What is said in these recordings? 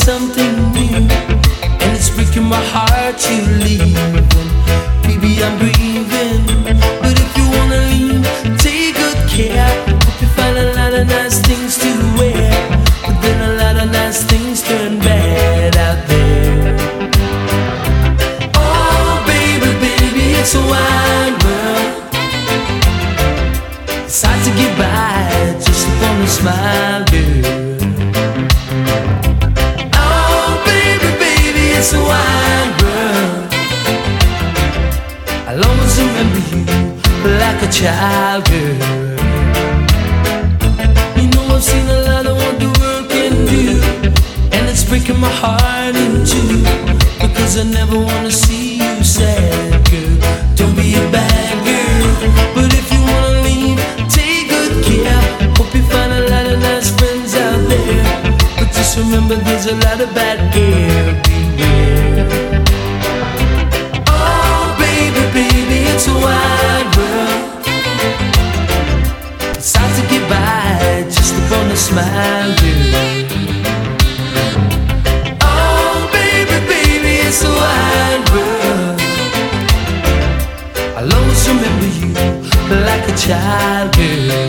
something new, and it's breaking my heart you leaving. Baby, I'm grieving, but if you wanna leave, take good care. Hope you find a lot of nice things to wear, but then a lot of nice things turn bad out there. Oh baby, baby, it's a wide world. It's hard to get by just upon a smile, girl. It's a wide world. I'll always remember you like a child, girl. You know I've seen a lot of what the world can do, and it's breaking my heart in two, because I never wanna see you sad, girl. Don't be a bad girl, but if you wanna leave, take good care. Hope you find a lot of nice friends out there, but just remember there's a lot of bad girls. Oh baby, baby, it's a wide world. It's hard to get by just upon a smile, girl. Oh baby, baby, it's a wide world. I'll always remember you like a child, girl.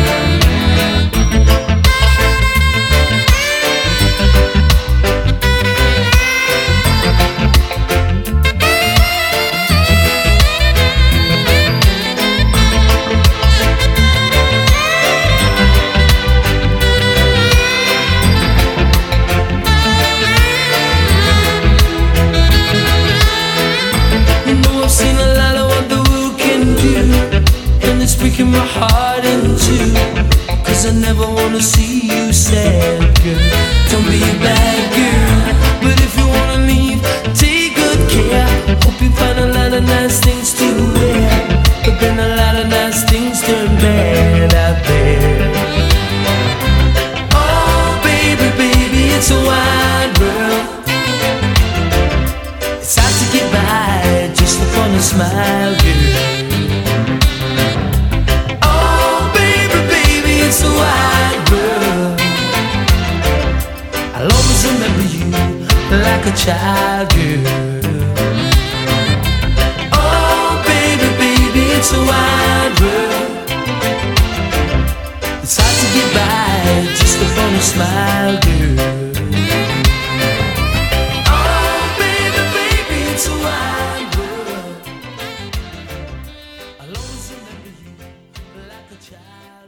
Breaking my heart in two, cause I never wanna see you sad, girl. Don't be a bad girl, but if you wanna leave, take good care. Hope you find a lot of nice things to wear, but then a lot of nice things turn bad out there. Oh baby, baby, it's a wide world. It's hard to get by just upon a smile, girl. It's a wide world. I'll always remember you like a child, girl. Oh baby, baby, it's a wide world. It's hard to get by just upon a smile, girl. Oh baby, baby, it's a wide world. I'll always remember you like a child.